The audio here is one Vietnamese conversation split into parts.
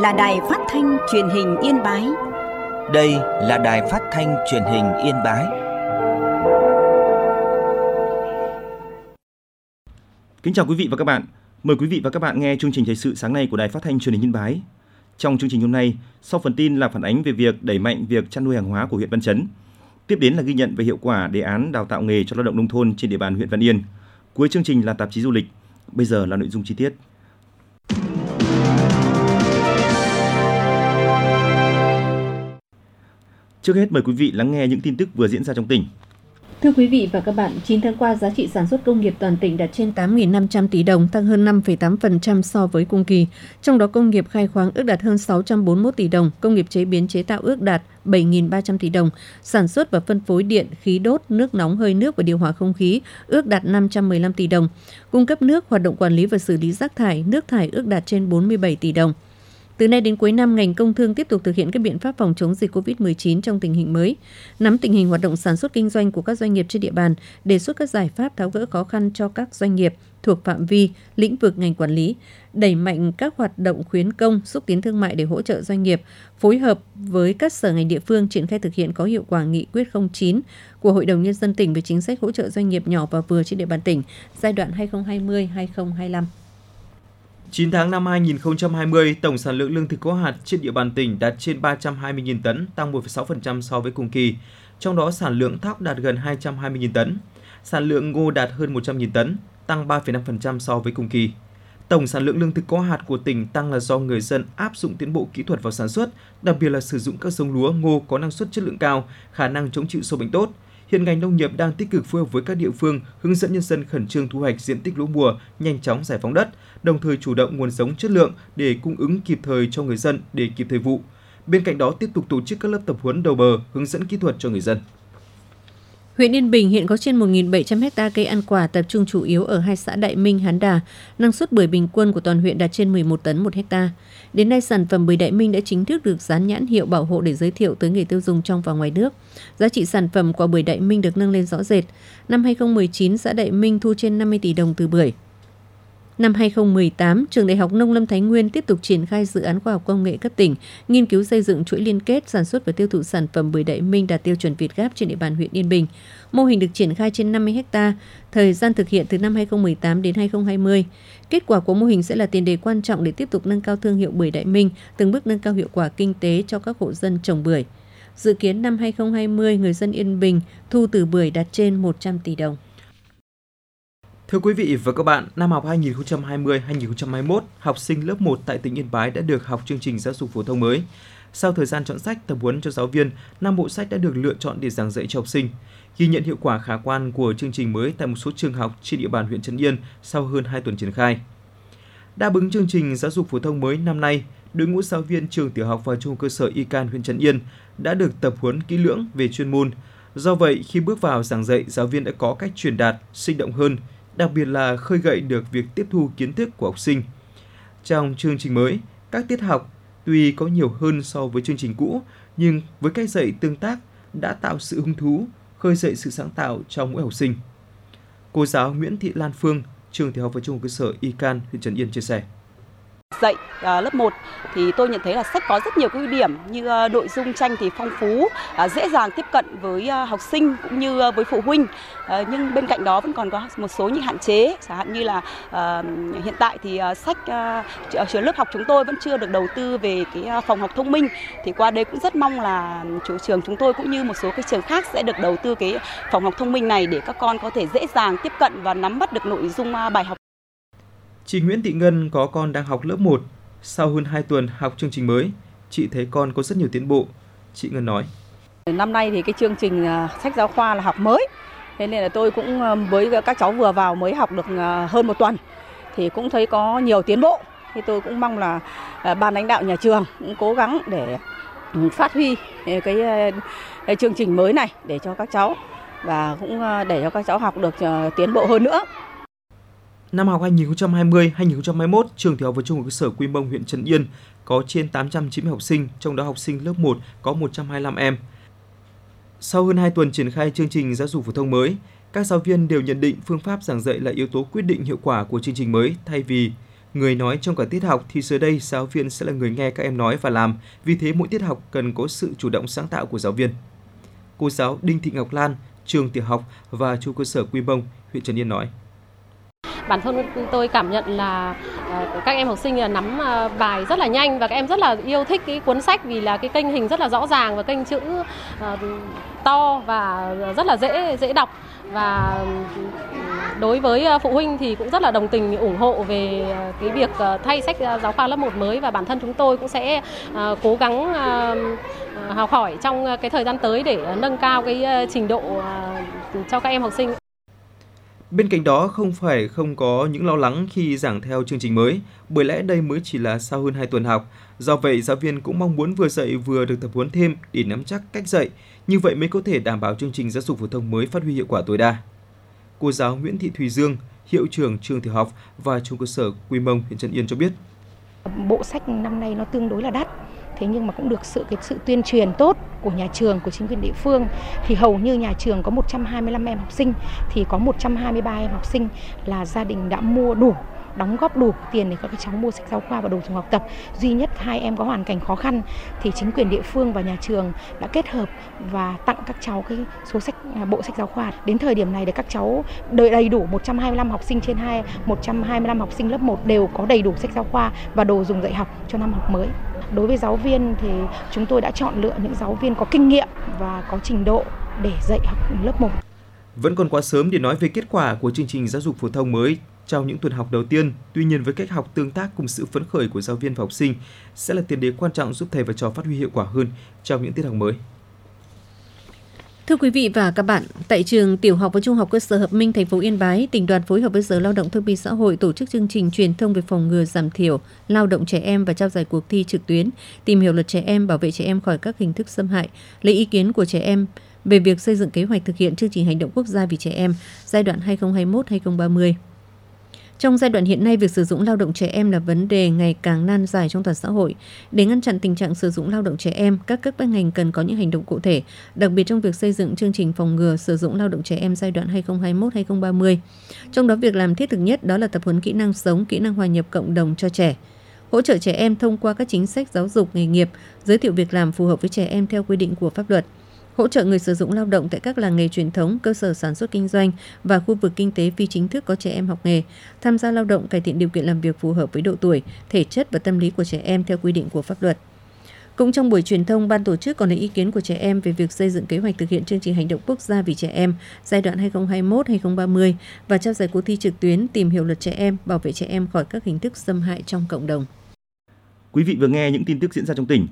là Đài Phát thanh Truyền hình Yên Bái. Đây là Đài Phát thanh Truyền hình Yên Bái. Kính chào quý vị và các bạn. Mời quý vị và các bạn nghe chương trình thời sự sáng nay của Đài Phát thanh Truyền hình Yên Bái. Trong chương trình hôm nay, sau phần tin là phản ánh về việc đẩy mạnh việc chăn nuôi hàng hóa của huyện Văn Chấn. Tiếp đến là ghi nhận về hiệu quả đề án đào tạo nghề cho lao động nông thôn trên địa bàn huyện Văn Yên. Cuối chương trình là tạp chí du lịch. Bây giờ là nội dung chi tiết. Trước hết mời quý vị lắng nghe những tin tức vừa diễn ra trong tỉnh. Thưa quý vị và các bạn, 9 tháng qua giá trị sản xuất công nghiệp toàn tỉnh đạt trên 8.500 tỷ đồng, tăng hơn 5,8% so với cùng kỳ. Trong đó công nghiệp khai khoáng ước đạt hơn 641 tỷ đồng, công nghiệp chế biến chế tạo ước đạt 7.300 tỷ đồng, sản xuất và phân phối điện, khí đốt, nước nóng, hơi nước và điều hòa không khí ước đạt 515 tỷ đồng. Cung cấp nước, hoạt động quản lý và xử lý rác thải, nước thải ước đạt trên 47 tỷ đồng. Từ nay đến cuối năm, ngành công thương tiếp tục thực hiện các biện pháp phòng chống dịch COVID-19 trong tình hình mới, nắm tình hình hoạt động sản xuất kinh doanh của các doanh nghiệp trên địa bàn, đề xuất các giải pháp tháo gỡ khó khăn cho các doanh nghiệp thuộc phạm vi, lĩnh vực ngành quản lý, đẩy mạnh các hoạt động khuyến công, xúc tiến thương mại để hỗ trợ doanh nghiệp, phối hợp với các sở ngành địa phương triển khai thực hiện có hiệu quả nghị quyết 09 của Hội đồng Nhân dân tỉnh về chính sách hỗ trợ doanh nghiệp nhỏ và vừa trên địa bàn tỉnh giai đoạn 2020-2025. 9 tháng năm 2020, tổng sản lượng lương thực có hạt trên địa bàn tỉnh đạt trên 320.000 tấn, tăng 1,6% so với cùng kỳ. Trong đó sản lượng thóc đạt gần 220.000 tấn, sản lượng ngô đạt hơn 100.000 tấn, tăng 3,5% so với cùng kỳ. Tổng sản lượng lương thực có hạt của tỉnh tăng là do người dân áp dụng tiến bộ kỹ thuật vào sản xuất, đặc biệt là sử dụng các giống lúa ngô có năng suất chất lượng cao, khả năng chống chịu sâu bệnh tốt. Hiện ngành nông nghiệp đang tích cực phối hợp với các địa phương hướng dẫn nhân dân khẩn trương thu hoạch diện tích lúa mùa, nhanh chóng giải phóng đất, đồng thời chủ động nguồn giống chất lượng để cung ứng kịp thời cho người dân để kịp thời vụ. Bên cạnh đó tiếp tục tổ chức các lớp tập huấn đầu bờ, hướng dẫn kỹ thuật cho người dân. Huyện Yên Bình hiện có trên 1.700 ha cây ăn quả tập trung chủ yếu ở hai xã Đại Minh, Hán Đà. Năng suất bưởi bình quân của toàn huyện đạt trên 11 tấn một ha. Đến nay, sản phẩm bưởi Đại Minh đã chính thức được dán nhãn hiệu bảo hộ để giới thiệu tới người tiêu dùng trong và ngoài nước. Giá trị sản phẩm quả bưởi Đại Minh được nâng lên rõ rệt. Năm 2019, xã Đại Minh thu trên 50 tỷ đồng từ bưởi. Năm 2018, Trường Đại học Nông lâm Thái Nguyên tiếp tục triển khai dự án khoa học công nghệ cấp tỉnh, nghiên cứu xây dựng chuỗi liên kết sản xuất và tiêu thụ sản phẩm bưởi Đại Minh đạt tiêu chuẩn Việt Gap trên địa bàn huyện Yên Bình. Mô hình được triển khai trên 50 ha, thời gian thực hiện từ năm 2018 đến 2020. Kết quả của mô hình sẽ là tiền đề quan trọng để tiếp tục nâng cao thương hiệu bưởi Đại Minh, từng bước nâng cao hiệu quả kinh tế cho các hộ dân trồng bưởi. Dự kiến năm 2020, người dân Yên Bình thu từ bưởi đạt trên 100 tỷ đồng. Thưa quý vị và các bạn, năm học 2020-2021, học sinh lớp 1 tại tỉnh Yên Bái đã được học chương trình giáo dục phổ thông mới. Sau thời gian chọn sách, tập huấn cho giáo viên, 5 bộ sách đã được lựa chọn để giảng dạy cho học sinh. Ghi nhận hiệu quả khả quan của chương trình mới tại một số trường học trên địa bàn huyện Trấn Yên sau hơn 2 tuần triển khai. Đáp ứng chương trình giáo dục phổ thông mới năm nay, đội ngũ giáo viên trường tiểu học và trung học cơ sở Y Can huyện Trấn Yên đã được tập huấn kỹ lưỡng về chuyên môn. Do vậy, khi bước vào giảng dạy, giáo viên đã có cách truyền đạt sinh động hơn, đặc biệt là khơi gợi được việc tiếp thu kiến thức của học sinh. Trong chương trình mới, các tiết học tuy có nhiều hơn so với chương trình cũ, nhưng với cách dạy tương tác đã tạo sự hứng thú, khơi dậy sự sáng tạo trong mỗi học sinh. Cô giáo Nguyễn Thị Lan Phương, trường tiểu học và trung học cơ sở Y Can huyện Trấn Yên chia sẻ. Dạy lớp 1 thì tôi nhận thấy là sách có rất nhiều ưu điểm như nội dung tranh thì phong phú, dễ dàng tiếp cận với học sinh cũng như với phụ huynh. Nhưng bên cạnh đó vẫn còn có một số những hạn chế, chẳng hạn như là hiện tại thì sách ở lớp học chúng tôi vẫn chưa được đầu tư về cái phòng học thông minh. Thì qua đây cũng rất mong là chủ trường chúng tôi cũng như một số cái trường khác sẽ được đầu tư cái phòng học thông minh này để các con có thể dễ dàng tiếp cận và nắm bắt được nội dung bài học. Chị Nguyễn Thị Ngân có con đang học lớp 1. Sau hơn 2 tuần học chương trình mới, chị thấy con có rất nhiều tiến bộ. Chị Ngân nói. Năm nay thì cái chương trình sách giáo khoa là học mới. Thế nên là tôi cũng với các cháu vừa vào mới học được hơn 1 tuần. Thì cũng thấy có nhiều tiến bộ. Thì tôi cũng mong là ban lãnh đạo nhà trường cũng cố gắng để phát huy cái chương trình mới này để cho các cháu. Và cũng để cho các cháu học được tiến bộ hơn nữa. Năm học 2020-2021, trường tiểu học và trung học cơ sở Quy Mông huyện Trấn Yên có trên 890 học sinh, trong đó học sinh lớp 1 có 125 em. Sau hơn 2 tuần triển khai chương trình giáo dục phổ thông mới, các giáo viên đều nhận định phương pháp giảng dạy là yếu tố quyết định hiệu quả của chương trình mới thay vì người nói trong cả tiết học thì giờ đây giáo viên sẽ là người nghe các em nói và làm, vì thế mỗi tiết học cần có sự chủ động sáng tạo của giáo viên. Cô giáo Đinh Thị Ngọc Lan, trường tiểu học và trung cơ sở Quy Mông, huyện Trấn Yên nói. Bản thân tôi cảm nhận là các em học sinh nắm bài rất là nhanh và các em rất là yêu thích cái cuốn sách vì là cái kênh hình rất là rõ ràng và kênh chữ to và rất là dễ đọc. Và đối với phụ huynh thì cũng rất là đồng tình ủng hộ về cái việc thay sách giáo khoa lớp 1 mới, và bản thân chúng tôi cũng sẽ cố gắng học hỏi trong cái thời gian tới để nâng cao cái trình độ cho các em học sinh. Bên cạnh đó, không có những lo lắng khi giảng theo chương trình mới, bởi lẽ đây mới chỉ là sau hơn 2 tuần học. Do vậy, giáo viên cũng mong muốn vừa dạy vừa được tập huấn thêm để nắm chắc cách dạy, như vậy mới có thể đảm bảo chương trình giáo dục phổ thông mới phát huy hiệu quả tối đa. Cô giáo Nguyễn Thị Thùy Dương, hiệu trưởng trường tiểu học và trung cơ sở Quy Mông, huyện Trấn Yên cho biết. Bộ sách năm nay nó tương đối là đắt. Thế nhưng mà cũng được sự tuyên truyền tốt của nhà trường, của chính quyền địa phương, thì hầu như nhà trường có 125 em học sinh thì có 123 em học sinh là gia đình đã mua đủ, đóng góp đủ tiền để các cháu mua sách giáo khoa và đồ dùng học tập. Duy nhất 2 em có hoàn cảnh khó khăn thì chính quyền địa phương và nhà trường đã kết hợp và tặng các cháu cái số bộ sách giáo khoa. Đến thời điểm này để các cháu đầy đủ 125 học sinh trên 125 học sinh lớp 1 đều có đầy đủ sách giáo khoa và đồ dùng dạy học cho năm học mới. Đối với giáo viên thì chúng tôi đã chọn lựa những giáo viên có kinh nghiệm và có trình độ để dạy học lớp 1. Vẫn còn quá sớm để nói về kết quả của chương trình giáo dục phổ thông mới trong những tuần học đầu tiên. Tuy nhiên, với cách học tương tác cùng sự phấn khởi của giáo viên và học sinh sẽ là tiền đề quan trọng giúp thầy và trò phát huy hiệu quả hơn trong những tiết học mới. Thưa quý vị và các bạn, tại trường tiểu học và trung học cơ sở Hợp Minh, thành phố Yên Bái, tỉnh đoàn phối hợp với Sở Lao động Thương binh Xã hội tổ chức chương trình truyền thông về phòng ngừa, giảm thiểu lao động trẻ em và trao giải cuộc thi trực tuyến tìm hiểu luật trẻ em, bảo vệ trẻ em khỏi các hình thức xâm hại, lấy ý kiến của trẻ em về việc xây dựng kế hoạch thực hiện chương trình hành động quốc gia vì trẻ em giai đoạn 2021-2030. Trong giai đoạn hiện nay, việc sử dụng lao động trẻ em là vấn đề ngày càng nan giải trong toàn xã hội. Để ngăn chặn tình trạng sử dụng lao động trẻ em, các cấp các ngành cần có những hành động cụ thể, đặc biệt trong việc xây dựng chương trình phòng ngừa sử dụng lao động trẻ em giai đoạn 2021-2030. Trong đó, việc làm thiết thực nhất đó là tập huấn kỹ năng sống, kỹ năng hòa nhập cộng đồng cho trẻ. Hỗ trợ trẻ em thông qua các chính sách giáo dục nghề nghiệp, giới thiệu việc làm phù hợp với trẻ em theo quy định của pháp luật. Hỗ trợ người sử dụng lao động tại các làng nghề truyền thống, cơ sở sản xuất kinh doanh và khu vực kinh tế phi chính thức có trẻ em học nghề, tham gia lao động, cải thiện điều kiện làm việc phù hợp với độ tuổi, thể chất và tâm lý của trẻ em theo quy định của pháp luật. Cũng trong buổi truyền thông, ban tổ chức còn lấy ý kiến của trẻ em về việc xây dựng kế hoạch thực hiện chương trình hành động quốc gia vì trẻ em giai đoạn 2021-2030 và trao giải cuộc thi trực tuyến tìm hiểu luật trẻ em, bảo vệ trẻ em khỏi các hình thức xâm hại trong cộng đồng. Quý vị vừa nghe những tin tức diễn ra trong tỉnh.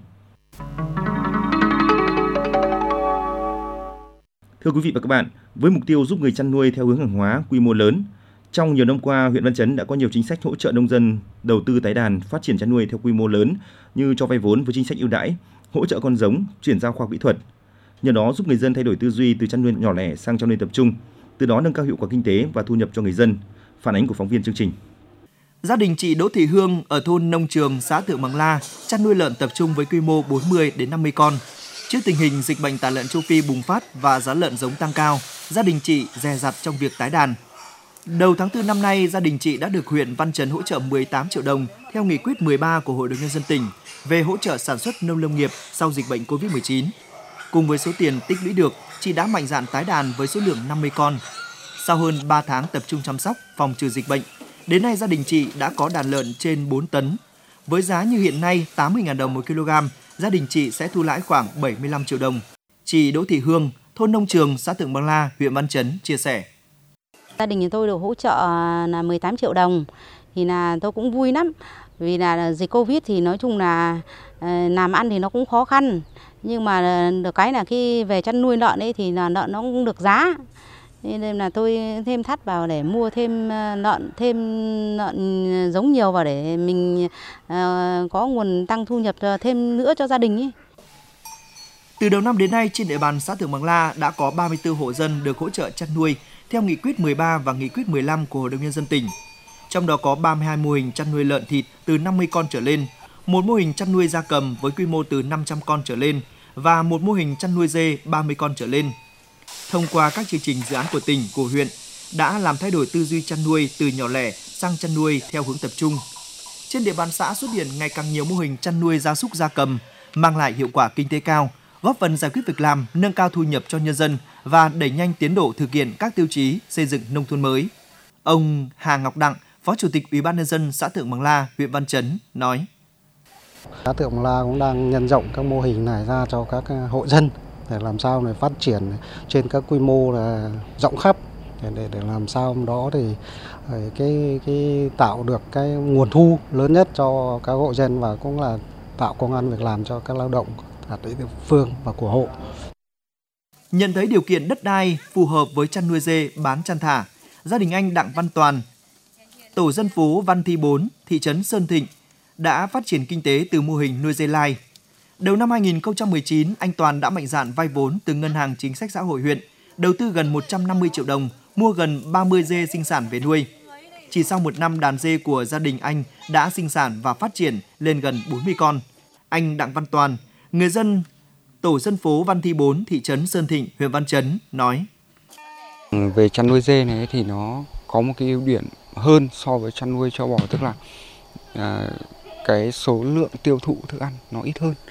Thưa quý vị và các bạn, với mục tiêu giúp người chăn nuôi theo hướng hàng hóa quy mô lớn, trong nhiều năm qua, huyện Văn Chấn đã có nhiều chính sách hỗ trợ nông dân đầu tư tái đàn, phát triển chăn nuôi theo quy mô lớn như cho vay vốn với chính sách ưu đãi, hỗ trợ con giống, chuyển giao khoa học kỹ thuật. Nhờ đó giúp người dân thay đổi tư duy từ chăn nuôi nhỏ lẻ sang chăn nuôi tập trung, từ đó nâng cao hiệu quả kinh tế và thu nhập cho người dân. Phản ánh của phóng viên chương trình. Gia đình chị Đỗ Thị Hương ở thôn Nông Trường, xã Thượng Bằng La chăn nuôi lợn tập trung với quy mô 40 đến 50 con. Trước tình hình dịch bệnh tả lợn châu Phi bùng phát và giá lợn giống tăng cao, gia đình chị dè dặt trong việc tái đàn. Đầu tháng 4 năm nay, gia đình chị đã được huyện Văn Chấn hỗ trợ 18 triệu đồng theo nghị quyết 13 của Hội đồng Nhân dân tỉnh về hỗ trợ sản xuất nông lâm nghiệp sau dịch bệnh Covid-19. Cùng với số tiền tích lũy được, chị đã mạnh dạn tái đàn với số lượng 50 con. Sau hơn 3 tháng tập trung chăm sóc, phòng trừ dịch bệnh, đến nay gia đình chị đã có đàn lợn trên 4 tấn. Với giá như hiện nay 80.000 đồng một kg, gia đình chị sẽ thu lãi khoảng 75 triệu đồng. Chị Đỗ Thị Hương, thôn Nông Trường, xã Thượng Bằng La, huyện Văn Chấn chia sẻ. Gia đình tôi được hỗ trợ là 18 triệu đồng, thì là tôi cũng vui lắm. Vì là dịch Covid thì nói chung là làm ăn thì nó cũng khó khăn. Nhưng mà được cái là khi về chăn nuôi lợn ấy thì là lợn nó cũng được giá. Nên là tôi thêm thắt vào để mua thêm lợn giống nhiều vào để mình có nguồn tăng thu nhập thêm nữa cho gia đình ấy. Từ đầu năm đến nay, trên địa bàn xã Thượng Bằng La đã có 34 hộ dân được hỗ trợ chăn nuôi theo nghị quyết 13 và nghị quyết 15 của Hội đồng Nhân dân tỉnh. Trong đó có 32 mô hình chăn nuôi lợn thịt từ 50 con trở lên, một mô hình chăn nuôi gia cầm với quy mô từ 500 con trở lên và một mô hình chăn nuôi dê 30 con trở lên. Thông qua các chương trình dự án của tỉnh, của huyện đã làm thay đổi tư duy chăn nuôi từ nhỏ lẻ sang chăn nuôi theo hướng tập trung. trên địa bàn xã xuất hiện ngày càng nhiều mô hình chăn nuôi gia súc gia cầm, mang lại hiệu quả kinh tế cao, góp phần giải quyết việc làm, nâng cao thu nhập cho nhân dân và đẩy nhanh tiến độ thực hiện các tiêu chí xây dựng nông thôn mới. Ông Hà Ngọc Đặng, Phó Chủ tịch Ủy ban nhân dân xã Thượng Bằng La, huyện Văn Chấn nói: Xã Thượng Bằng La cũng đang nhân rộng các mô hình này ra cho các hộ dân để làm sao để phát triển trên các quy mô là rộng khắp, để làm sao đó thì cái tạo được cái nguồn thu lớn nhất cho các hộ dân và cũng là tạo công ăn việc làm cho các lao động ở địa phương và của hộ. Nhận thấy điều kiện đất đai phù hợp với chăn nuôi dê bán chăn thả, gia đình anh Đặng Văn Toàn, tổ dân phố Văn Thi 4, thị trấn Sơn Thịnh đã phát triển kinh tế từ mô hình nuôi dê lai. Đầu năm 2019, anh Toàn đã mạnh dạn vay vốn từ Ngân hàng Chính sách Xã hội huyện, đầu tư gần 150 triệu đồng, mua gần 30 dê sinh sản về nuôi. Chỉ sau một năm, đàn dê của gia đình anh đã sinh sản và phát triển lên gần 40 con. Anh Đặng Văn Toàn, người dân tổ dân phố Văn Thi 4, thị trấn Sơn Thịnh, huyện Văn Chấn nói: Về chăn nuôi dê này thì nó có một cái ưu điểm hơn so với chăn nuôi trâu bò, tức là cái số lượng tiêu thụ thức ăn nó ít hơn,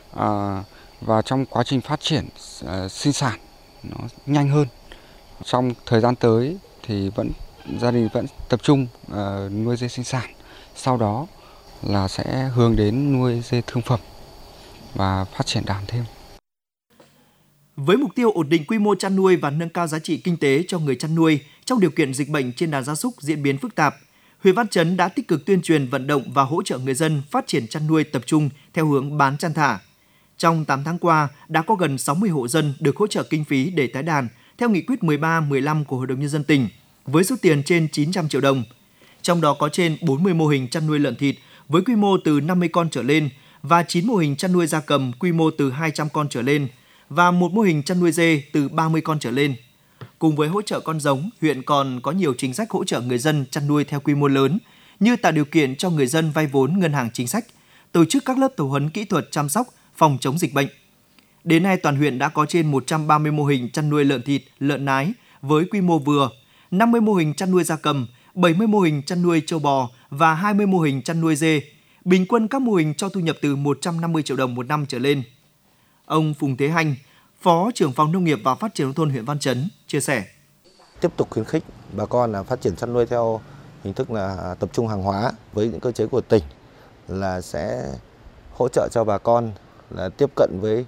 và trong quá trình phát triển sinh sản nó nhanh hơn. Trong thời gian tới thì gia đình vẫn tập trung nuôi dê sinh sản, sau đó là sẽ hướng đến nuôi dê thương phẩm và phát triển đàn thêm. Với mục tiêu ổn định quy mô chăn nuôi và nâng cao giá trị kinh tế cho người chăn nuôi trong điều kiện dịch bệnh trên đàn gia súc diễn biến phức tạp, huyện Văn Chấn đã tích cực tuyên truyền, vận động và hỗ trợ người dân phát triển chăn nuôi tập trung theo hướng bán chăn thả. Trong 8 tháng qua, đã có gần 60 hộ dân được hỗ trợ kinh phí để tái đàn theo nghị quyết 13-15 của Hội đồng Nhân dân tỉnh, với số tiền trên 900 triệu đồng. Trong đó có trên 40 mô hình chăn nuôi lợn thịt với quy mô từ 50 con trở lên và 9 mô hình chăn nuôi gia cầm quy mô từ 200 con trở lên và một mô hình chăn nuôi dê từ 30 con trở lên. Cùng với hỗ trợ con giống, huyện còn có nhiều chính sách hỗ trợ người dân chăn nuôi theo quy mô lớn, như tạo điều kiện cho người dân vay vốn ngân hàng chính sách, tổ chức các lớp tập huấn kỹ thuật chăm sóc, phòng chống dịch bệnh. Đến nay, toàn huyện đã có trên 130 mô hình chăn nuôi lợn thịt, lợn nái với quy mô vừa, 50 mô hình chăn nuôi gia cầm, 70 mô hình chăn nuôi trâu bò và 20 mô hình chăn nuôi dê. Bình quân các mô hình cho thu nhập từ 150 triệu đồng một năm trở lên. Ông Phùng Thế Hanh, Phó trưởng phòng Nông nghiệp và Phát triển nông thôn huyện Văn Chấn chia sẻ: Tiếp tục khuyến khích bà con là phát triển chăn nuôi theo hình thức là tập trung hàng hóa, với những cơ chế của tỉnh là sẽ hỗ trợ cho bà con là tiếp cận với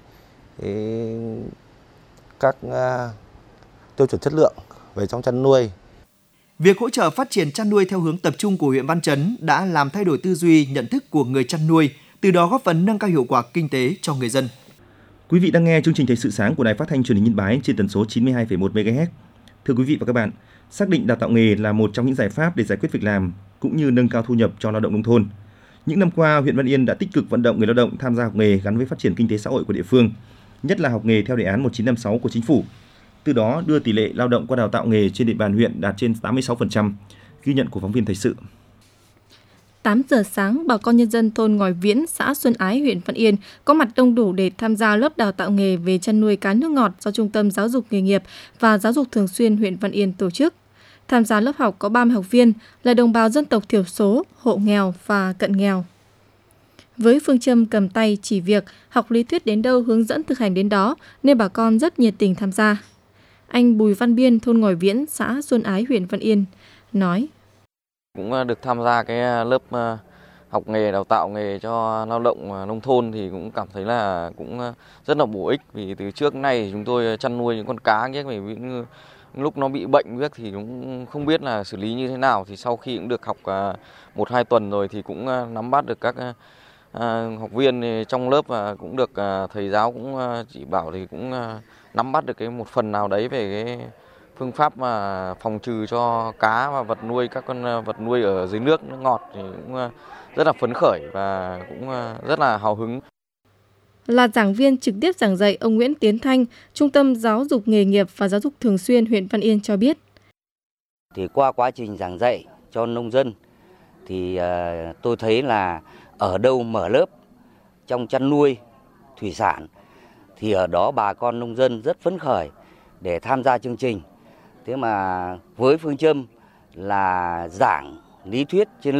các tiêu chuẩn chất lượng về trong chăn nuôi. Việc hỗ trợ phát triển chăn nuôi theo hướng tập trung của huyện Văn Chấn đã làm thay đổi tư duy, nhận thức của người chăn nuôi, từ đó góp phần nâng cao hiệu quả kinh tế cho người dân. Quý vị đang nghe chương trình Thời sự sáng của Đài Phát thanh Truyền hình Yên Bái trên tần số 92,1 MHz. Thưa quý vị và các bạn, xác định đào tạo nghề là một trong những giải pháp để giải quyết việc làm cũng như nâng cao thu nhập cho lao động nông thôn. Những năm qua, huyện Văn Yên đã tích cực vận động người lao động tham gia học nghề gắn với phát triển kinh tế xã hội của địa phương, nhất là học nghề theo đề án 1956 của chính phủ. Từ đó đưa tỷ lệ lao động qua đào tạo nghề trên địa bàn huyện đạt trên 86%, ghi nhận của phóng viên Thời sự. 8 giờ sáng, bà con nhân dân thôn Ngòi Viễn, xã Xuân Ái, huyện Văn Yên có mặt đông đủ để tham gia lớp đào tạo nghề về chăn nuôi cá nước ngọt do Trung tâm Giáo dục Nghề nghiệp và Giáo dục Thường xuyên huyện Văn Yên tổ chức. Tham gia lớp học có 30 học viên là đồng bào dân tộc thiểu số, hộ nghèo và cận nghèo. Với phương châm cầm tay chỉ việc, học lý thuyết đến đâu hướng dẫn thực hành đến đó nên bà con rất nhiệt tình tham gia. Anh Bùi Văn Biên, thôn Ngòi Viễn, xã Xuân Ái, huyện Văn Yên nói: Cũng được tham gia cái lớp học nghề, đào tạo nghề cho lao động nông thôn thì cũng cảm thấy là cũng rất là bổ ích, vì từ trước nay chúng tôi chăn nuôi những con cá lúc nó bị bệnh thì cũng không biết là xử lý như thế nào, thì sau khi cũng được học 1-2 tuần rồi thì cũng nắm bắt được các học viên trong lớp và cũng được thầy giáo cũng chỉ bảo thì cũng nắm bắt được một phần nào đấy về cái phương pháp mà phòng trừ cho cá và vật nuôi, các con vật nuôi ở dưới nước ngọt thì cũng rất là phấn khởi và cũng rất là hào hứng. Là giảng viên trực tiếp giảng dạy, ông Nguyễn Tiến Thanh, Trung tâm Giáo dục Nghề nghiệp và Giáo dục Thường xuyên huyện Văn Yên cho biết: Thì qua quá trình giảng dạy cho nông dân thì tôi thấy là ở đâu mở lớp trong chăn nuôi thủy sản thì ở đó bà con nông dân rất phấn khởi để tham gia chương trình. Thế mà với phương châm là giảng lý thuyết trên lớp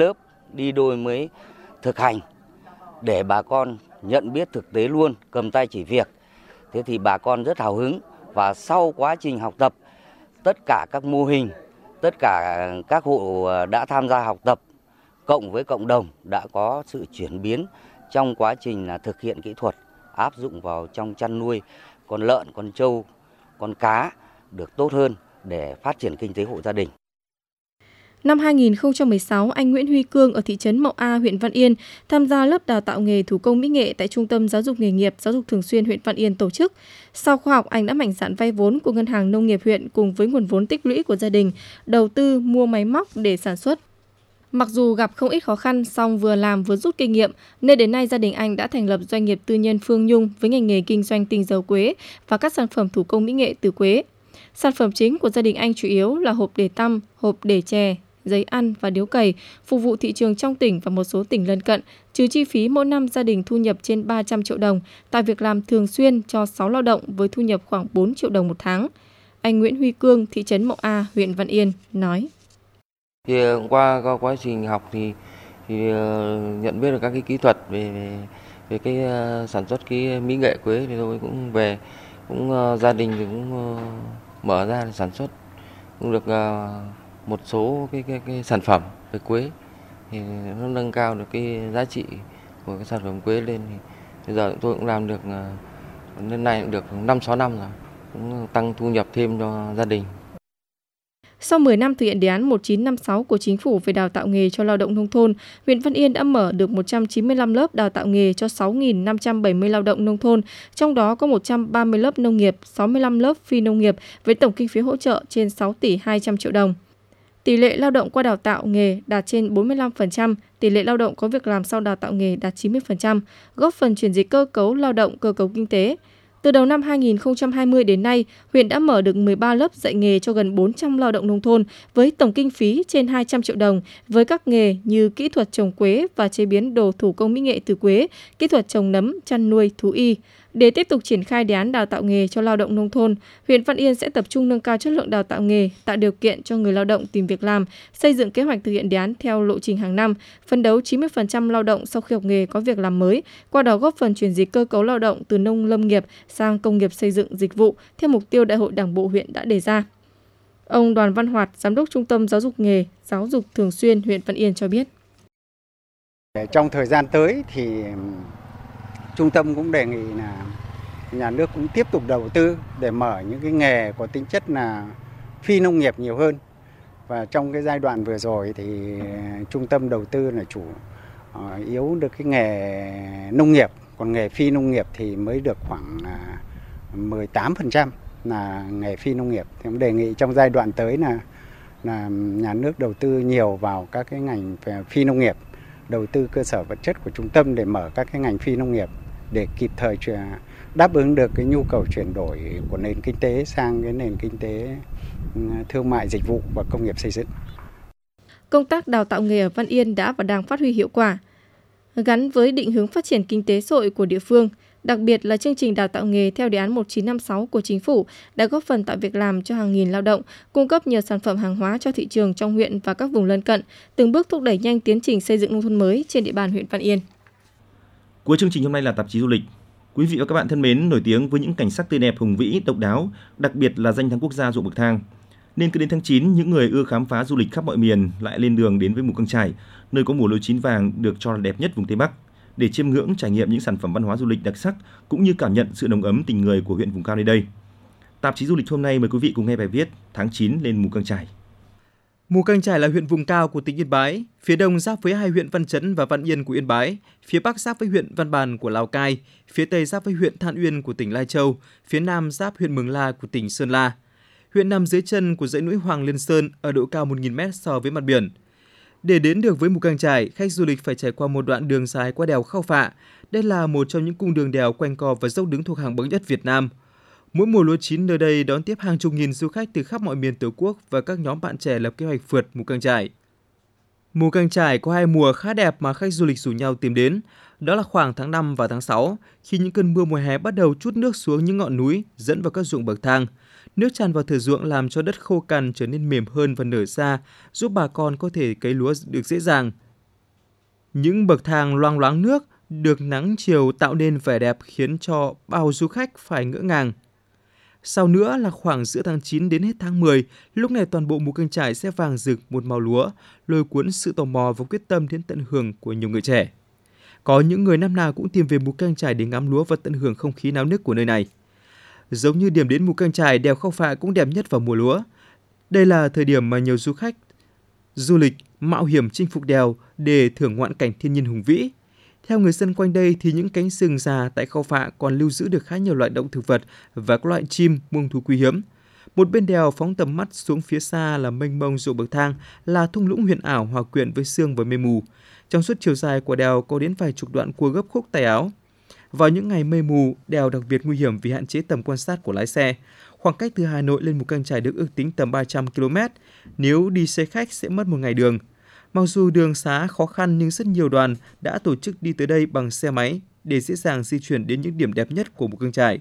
đi đôi với thực hành để bà con nhận biết thực tế luôn, cầm tay chỉ việc. Thế thì bà con rất hào hứng và sau quá trình học tập, tất cả các mô hình, tất cả các hộ đã tham gia học tập cộng với cộng đồng đã có sự chuyển biến trong quá trình là thực hiện kỹ thuật áp dụng vào trong chăn nuôi con lợn, con trâu, con cá được tốt hơn để phát triển kinh tế hộ gia đình. Năm 2016, anh Nguyễn Huy Cương ở thị trấn Mậu A, huyện Văn Yên tham gia lớp đào tạo nghề thủ công mỹ nghệ tại Trung tâm Giáo dục Nghề nghiệp, Giáo dục Thường xuyên huyện Văn Yên tổ chức. Sau khóa học, anh đã mạnh dạn vay vốn của Ngân hàng Nông nghiệp huyện cùng với nguồn vốn tích lũy của gia đình, đầu tư mua máy móc để sản xuất. Mặc dù gặp không ít khó khăn, song vừa làm vừa rút kinh nghiệm, nên đến nay gia đình anh đã thành lập doanh nghiệp tư nhân Phương Nhung với ngành nghề kinh doanh tinh dầu quế và các sản phẩm thủ công mỹ nghệ từ quế. Sản phẩm chính của gia đình anh chủ yếu là hộp để tăm, hộp để chè, giấy ăn và điếu cày, phục vụ thị trường trong tỉnh và một số tỉnh lân cận, trừ chi phí mỗi năm gia đình thu nhập trên 300 triệu đồng, tạo việc làm thường xuyên cho 6 lao động với thu nhập khoảng 4 triệu đồng một tháng. Anh Nguyễn Huy Cương, thị trấn Mậu A, huyện Văn Yên, nói. Thì qua quá trình học thì nhận biết được các cái kỹ thuật về cái sản xuất cái mỹ nghệ quế, thì tôi cũng về gia đình thì cũng mở ra để sản xuất cũng được một số cái sản phẩm về quế, thì nó nâng cao được cái giá trị của cái sản phẩm quế lên. Thì bây giờ tôi cũng làm được đến nay cũng được 5-6 năm rồi, cũng tăng thu nhập thêm cho gia đình. Sau 10 năm thực hiện đề án 1956 của Chính phủ về đào tạo nghề cho lao động nông thôn, huyện Văn Yên đã mở được 195 lớp đào tạo nghề cho 6.570 lao động nông thôn, trong đó có 130 lớp nông nghiệp, 65 lớp phi nông nghiệp với tổng kinh phí hỗ trợ trên 6 tỷ 200 triệu đồng. Tỷ lệ lao động qua đào tạo nghề đạt trên 45%, tỷ lệ lao động có việc làm sau đào tạo nghề đạt 90%, góp phần chuyển dịch cơ cấu lao động, cơ cấu kinh tế. Từ đầu năm 2020 đến nay, huyện đã mở được 13 lớp dạy nghề cho gần 400 lao động nông thôn với tổng kinh phí trên 200 triệu đồng với các nghề như kỹ thuật trồng quế và chế biến đồ thủ công mỹ nghệ từ quế, kỹ thuật trồng nấm, chăn nuôi, thú y. Để tiếp tục triển khai đề án đào tạo nghề cho lao động nông thôn, huyện Văn Yên sẽ tập trung nâng cao chất lượng đào tạo nghề, tạo điều kiện cho người lao động tìm việc làm, xây dựng kế hoạch thực hiện đề án theo lộ trình hàng năm, phấn đấu 90% lao động sau khi học nghề có việc làm mới, qua đó góp phần chuyển dịch cơ cấu lao động từ nông lâm nghiệp sang công nghiệp xây dựng dịch vụ theo mục tiêu Đại hội Đảng bộ huyện đã đề ra. Ông Đoàn Văn Hoạt, Giám đốc Trung tâm Giáo dục nghề, Giáo dục Thường xuyên huyện Văn Yên cho biết. Trong thời gian tới thì Trung tâm cũng đề nghị là nhà nước cũng tiếp tục đầu tư để mở những cái nghề có tính chất là phi nông nghiệp nhiều hơn. Và trong cái giai đoạn vừa rồi thì Trung tâm đầu tư là chủ yếu được cái nghề nông nghiệp, còn nghề phi nông nghiệp thì mới được khoảng 18% là nghề phi nông nghiệp. Thì cũng đề nghị trong giai đoạn tới là nhà nước đầu tư nhiều vào các cái ngành phi nông nghiệp, đầu tư cơ sở vật chất của trung tâm để mở các cái ngành phi nông nghiệp để kịp thời đáp ứng được cái nhu cầu chuyển đổi của nền kinh tế sang cái nền kinh tế thương mại dịch vụ và công nghiệp xây dựng. Công tác đào tạo nghề ở Văn Yên đã và đang phát huy hiệu quả. Gắn với định hướng phát triển kinh tế xã hội của địa phương, đặc biệt là chương trình đào tạo nghề theo đề án 1956 của Chính phủ đã góp phần tạo việc làm cho hàng nghìn lao động, cung cấp nhiều sản phẩm hàng hóa cho thị trường trong huyện và các vùng lân cận, từng bước thúc đẩy nhanh tiến trình xây dựng nông thôn mới trên địa bàn huyện Văn Yên. Cuối chương trình hôm nay là tạp chí du lịch. Quý vị và các bạn thân mến, nổi tiếng với những cảnh sắc tươi đẹp hùng vĩ, độc đáo, đặc biệt là danh thắng quốc gia ruộng bậc thang. Nên cứ đến tháng 9, những người ưa khám phá du lịch khắp mọi miền lại lên đường đến với Mù Căng Chải, nơi có mùa lúa chín vàng được cho là đẹp nhất vùng Tây Bắc, để chiêm ngưỡng, trải nghiệm những sản phẩm văn hóa du lịch đặc sắc cũng như cảm nhận sự nồng ấm tình người của huyện vùng cao nơi đây. Tạp chí du lịch hôm nay mời quý vị cùng nghe bài viết Tháng 9 lên Mù Căng Chải. Mù Căng Chải là huyện vùng cao của tỉnh Yên Bái, phía đông giáp với hai huyện Văn Chấn và Văn Yên của Yên Bái, phía bắc giáp với huyện Văn Bàn của Lào Cai, phía tây giáp với huyện Than Uyên của tỉnh Lai Châu, phía nam giáp huyện Mường La của tỉnh Sơn La. Huyện nằm dưới chân của dãy núi Hoàng Liên Sơn ở độ cao 1.000 m so với mặt biển. Để đến được với Mù Căng Chải, khách du lịch phải trải qua một đoạn đường dài qua đèo Khao Phạ. Đây là một trong những cung đường đèo quanh co và dốc đứng thuộc hàng bậc nhất Việt Nam. Mỗi mùa lúa chín nơi đây đón tiếp hàng chục nghìn du khách từ khắp mọi miền Tổ quốc và các nhóm bạn trẻ lập kế hoạch phượt Mù Căng Chải. Mù Căng Chải có hai mùa khá đẹp mà khách du lịch rủ nhau tìm đến. Đó là khoảng tháng 5 và tháng 6, khi những cơn mưa mùa hè bắt đầu trút nước xuống những ngọn núi dẫn vào các ruộng bậc thang. Nước tràn vào thửa ruộng làm cho đất khô cằn trở nên mềm hơn và nở ra, giúp bà con có thể cấy lúa được dễ dàng. Những bậc thang loang loáng nước được nắng chiều tạo nên vẻ đẹp khiến cho bao du khách phải ngỡ ngàng. Sau nữa là khoảng giữa tháng 9 đến hết tháng 10, lúc này toàn bộ Mù Căng Chải sẽ vàng rực một màu lúa, lôi cuốn sự tò mò và quyết tâm đến tận hưởng của nhiều người trẻ. Có những người năm nào cũng tìm về Mù Căng Chải để ngắm lúa và tận hưởng không khí náo nức của nơi này. Giống như điểm đến Mù Căng Chải, đèo Khao Phạ cũng đẹp nhất vào mùa lúa. Đây là thời điểm mà nhiều du khách du lịch mạo hiểm chinh phục đèo để thưởng ngoạn cảnh thiên nhiên hùng vĩ. Theo người dân quanh đây thì những cánh rừng già tại Khao Phạ còn lưu giữ được khá nhiều loại động thực vật và các loại chim, muông thú quý hiếm. Một bên đèo phóng tầm mắt xuống phía xa là mênh mông ruộng bậc thang, là thung lũng huyền ảo hòa quyện với sương và mây mù. Trong suốt chiều dài của đèo có đến vài chục đoạn cua gấp khúc tay áo. Vào những ngày mây mù, đèo đặc biệt nguy hiểm vì hạn chế tầm quan sát của lái xe. Khoảng cách từ Hà Nội lên Mù Căng Chải được ước tính tầm 300 km. Nếu đi xe khách sẽ mất một ngày đường. Mặc dù đường xá khó khăn nhưng rất nhiều đoàn đã tổ chức đi tới đây bằng xe máy để dễ dàng di chuyển đến những điểm đẹp nhất của Mù Căng Chải.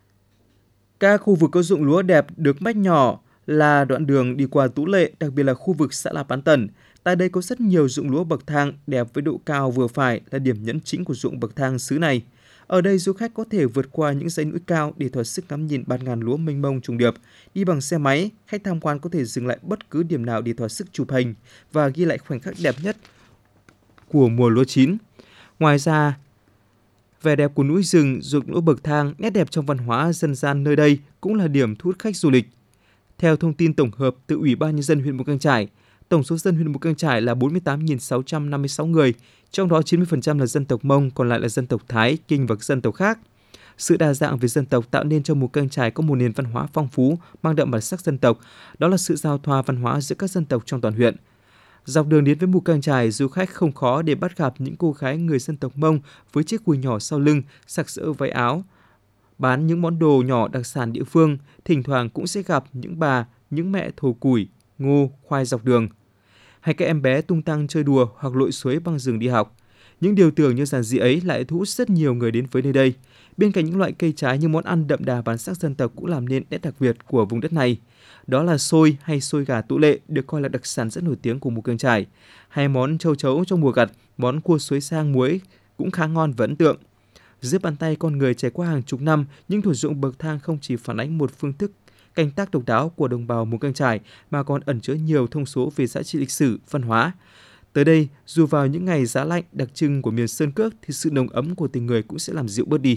Các khu vực có ruộng lúa đẹp được mách nhỏ là đoạn đường đi qua Tú Lệ, đặc biệt là khu vực xã La Bán Tần. Tại đây có rất nhiều ruộng lúa bậc thang đẹp với độ cao vừa phải là điểm nhấn chính của ruộng bậc thang xứ này. Ở đây du khách có thể vượt qua những dãy núi cao để thỏa sức ngắm nhìn bạt ngàn lúa mênh mông trùng điệp. Đi bằng xe máy, khách tham quan có thể dừng lại bất cứ điểm nào để thỏa sức chụp hình và ghi lại khoảnh khắc đẹp nhất của mùa lúa chín. Ngoài ra, vẻ đẹp của núi rừng, ruộng lúa bậc thang, nét đẹp trong văn hóa dân gian nơi đây cũng là điểm thu hút khách du lịch. Theo thông tin tổng hợp từ Ủy ban Nhân dân huyện Mù Căng Chải, tổng số dân huyện Mù Căng Chải là 48.656 người, trong đó 90% là dân tộc Mông, còn lại là dân tộc Thái, Kinh và các dân tộc khác. Sự đa dạng về dân tộc tạo nên cho Mù Căng Chải có một nền văn hóa phong phú, mang đậm bản sắc dân tộc, đó là sự giao thoa văn hóa giữa các dân tộc trong toàn huyện. Dọc đường đến với Mù Căng Chải, du khách không khó để bắt gặp những cô gái người dân tộc Mông với chiếc cùi nhỏ sau lưng, sặc sỡ váy áo, bán những món đồ nhỏ đặc sản địa phương. Thỉnh thoảng cũng sẽ gặp những bà, những mẹ thồ củi, ngô, khoai dọc đường. Hay các em bé tung tăng chơi đùa hoặc lội suối băng rừng đi học. Những điều tưởng như giản dị ấy lại thu hút rất nhiều người đến với nơi đây. Bên cạnh những loại cây trái, những món ăn đậm đà bản sắc dân tộc cũng làm nên nét đặc biệt của vùng đất này. Đó là xôi hay xôi gà Tú Lệ, được coi là đặc sản rất nổi tiếng của Mù Căng Chải. Hay món châu chấu trong mùa gặt, món cua suối sang muối cũng khá ngon và ấn tượng. Dưới bàn tay con người trải qua hàng chục năm, những thửa ruộng bậc thang không chỉ phản ánh một phương thức canh tác độc đáo của đồng bào Mù Căng Chải mà còn ẩn chứa nhiều thông số về giá trị lịch sử, văn hóa. Tới đây, dù vào những ngày giá lạnh đặc trưng của miền Sơn Cước thì sự nồng ấm của tình người cũng sẽ làm dịu bớt đi.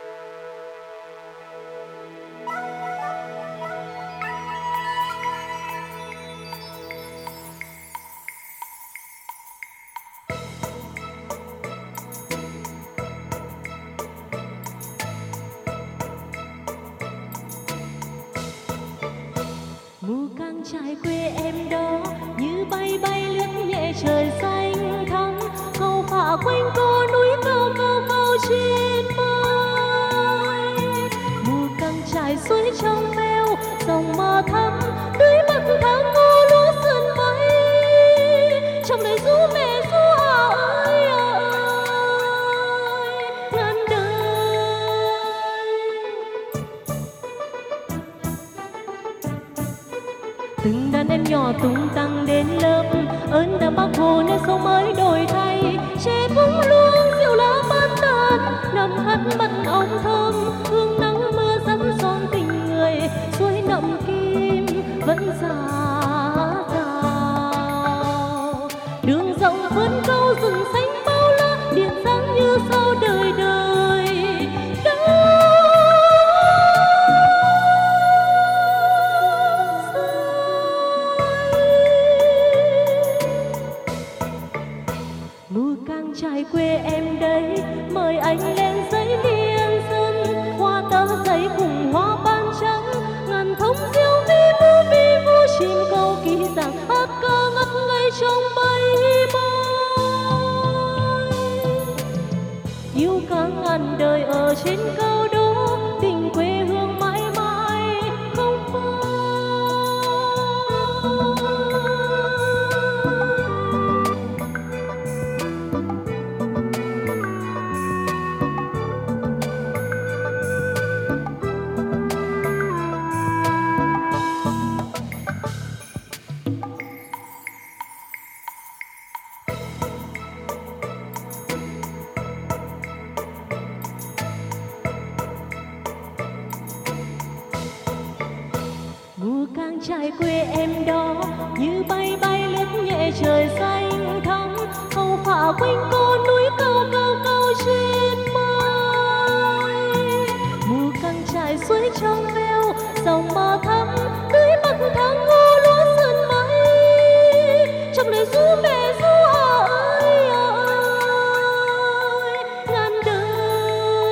Mù Căng Chải quê em đó như bay bay lướt nhẹ trời xanh thắm, Khao Phạ quanh co núi cao cao cao trên mây. Mù Căng Chải suối trong veo dòng mà thắm, tưới bậc thang ngô lúa sườn mây. Trong đời ru mẹ ru ơi ngàn đời. Từng đàn em nhỏ tung tăng đến lớp, ơn đảng Bác Hồ nơi sông mới đổi thay. Trẻ cũng luôn rượu lá Bán Tần, nằm hắt mật ong thơm, hương nắng mưa dắt son tình người. Suối nậm kim vẫn dạt dào, đường rộng vươn câu rừng xanh bao la, điện sáng như sao đời đời. Mù Căng Chải quê em đấy, mời anh lên dãy Liên Sơn, hoa tơ giấy cùng hoa ban trắng, ngàn thông diêu vi vu chim câu kỳ giảng hát ca ngất ngây trong bay bay. Yêu ca ngàn đời ở trên cao đó, tình quê hương mãi mãi không phai. mù căng trải quê em đó như bay bay lướt nhẹ trời xanh thắm, hầu phả quanh cô núi cao cao cao trên mây. Mù căng trải suối trong veo dòng mà thắm, tưới mặt tháng ngô lúa sơn mây, trong lời ru mẹ ru ơi ngàn đời.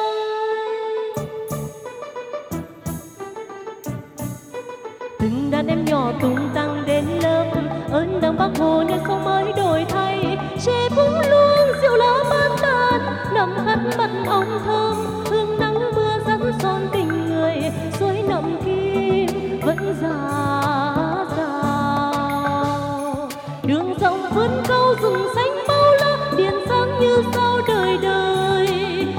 Từng đàn em nhỏ tung tăng đến lớp, ơn đằng Bác Hồ nên sông mới đổi thay, che búng luông rượu lá ban tàn, nằm khát mật ong thơm, hương nắng mưa dắt son tình người, suối nậm kim vẫn rào rào. Đường rộng vươn cao rừng xanh bao la, biển sáng như sao đời đời.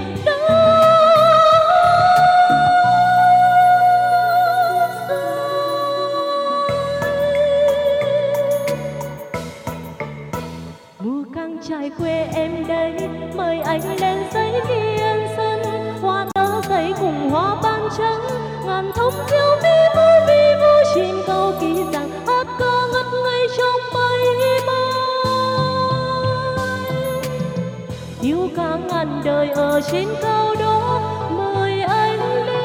Trải quê em đây mời anh lên giấy viên sân, hoa nở dậy cùng hoa ban trắng, ngàn thông diêu vi vu chim câu kỳ rằng hát ca ngất ngây trong mây bay. Yêu ca ngàn đời ở trên cao đó mời anh lên.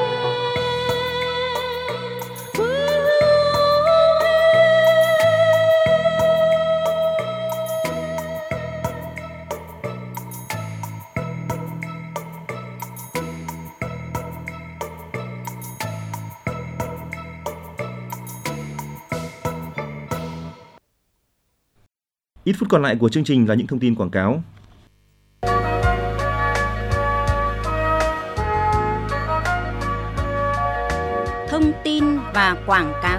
Ít phút còn lại của chương trình là những thông tin quảng cáo. Thông tin và quảng cáo.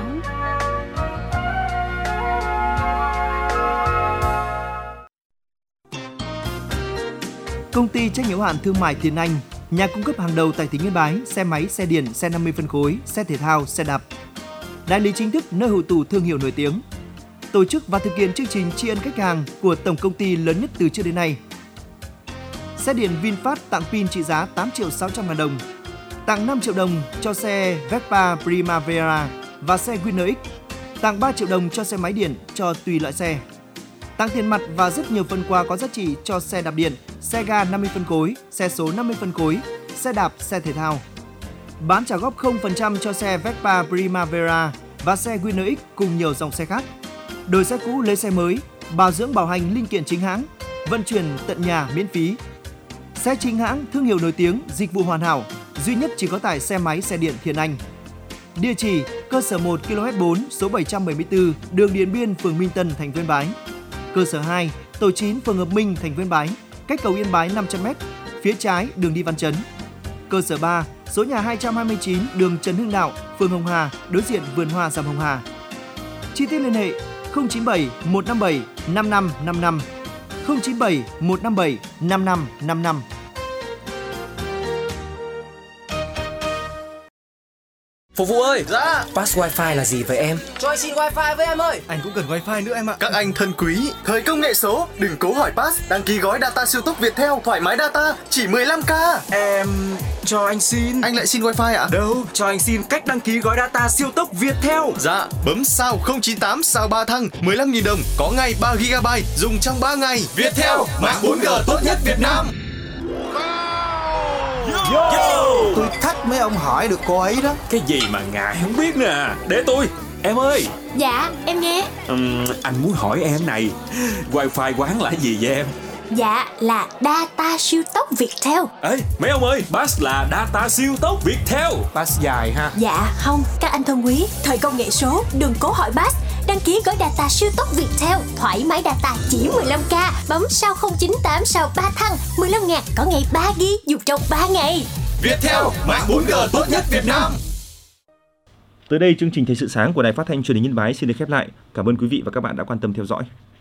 Công ty trách nhiệm hữu hạn thương mại Tiến Anh, nhà cung cấp hàng đầu tại tỉnh Yên Bái, xe máy, xe điện, xe 50 phân khối, xe thể thao, xe đạp. Đại lý chính thức nơi hội tụ thương hiệu nổi tiếng. Tổ chức và thực hiện chương trình tri ân khách hàng của tổng công ty lớn nhất từ trước đến nay. Xe điện VinFast tặng pin trị giá 8.600.000 đồng, tặng 5 triệu đồng cho xe Vespa Primavera và xe Winner X, tặng 3 triệu đồng cho xe máy điện cho tùy loại xe, tặng tiền mặt và rất nhiều phần quà có giá trị cho xe đạp điện, xe ga 50 phân khối, xe số 50 phân khối, xe đạp, xe thể thao. Bán trả góp 0% cho xe Vespa Primavera và xe Winner X cùng nhiều dòng xe khác. Đổi xe cũ lấy xe mới, bảo dưỡng bảo hành linh kiện chính hãng, vận chuyển tận nhà miễn phí. Xe chính hãng, thương hiệu nổi tiếng, dịch vụ hoàn hảo, duy nhất chỉ có tại xe máy xe điện Thiên Anh. Địa chỉ: cơ sở 1 km 4 số 774, đường Điện Biên, phường Minh Tân, thành phố Yên Bái. Cơ sở 2, tổ 9, phường Hợp Minh, thành phố Yên Bái, cách cầu Yên Bái 500m, phía trái đường đi Văn Chấn. Cơ sở 3, số nhà 229, đường Trần Hưng Đạo, phường Hồng Hà, đối diện vườn hoa Dằm Hồng Hà. Chi tiết liên hệ 097 157 5555, 097 157 5555. Phục vụ ơi! Dạ! Pass Wi-Fi là gì vậy em? Cho anh xin Wi-Fi với em ơi! Anh cũng cần Wi-Fi nữa em ạ. Các anh thân quý, thời công nghệ số, đừng cố hỏi Pass, đăng ký gói data siêu tốc Viettel, thoải mái data, chỉ 15k. Em... cho anh xin... Anh lại xin Wi-Fi ạ? Đâu, cho anh xin cách đăng ký gói data siêu tốc Viettel. Dạ, bấm sao 098 sao 3 thăng, 15.000 đồng, có ngày 3GB, dùng trong 3 ngày. Viettel, mạng 4G tốt nhất Việt Nam. Yo! Tôi thắc mấy ông hỏi được cô ấy đó. Cái gì mà ngài không biết nè. Để tôi. Em ơi. Dạ, em nghe. Anh muốn hỏi em này, Wi-Fi quán là gì vậy em? Dạ, là data siêu tốc Viettel. Ê, mấy ông ơi, Pass là data siêu tốc Viettel. Pass dài ha. Dạ, không, các anh thân quý, thời công nghệ số, đừng cố hỏi Pass. Đăng ký gói data siêu tốc Viettel, thoải mái data chỉ 15k, bấm sao 098 sao 3 thăng, 15.000 có ngày 3GB dùng trong 3 ngày. Viettel, mạng 4G tốt nhất Việt Nam. Tới đây chương trình Thời sự sáng của Đài Phát thanh Truyền hình Yên Bái xin được khép lại. Cảm ơn quý vị và các bạn đã quan tâm theo dõi.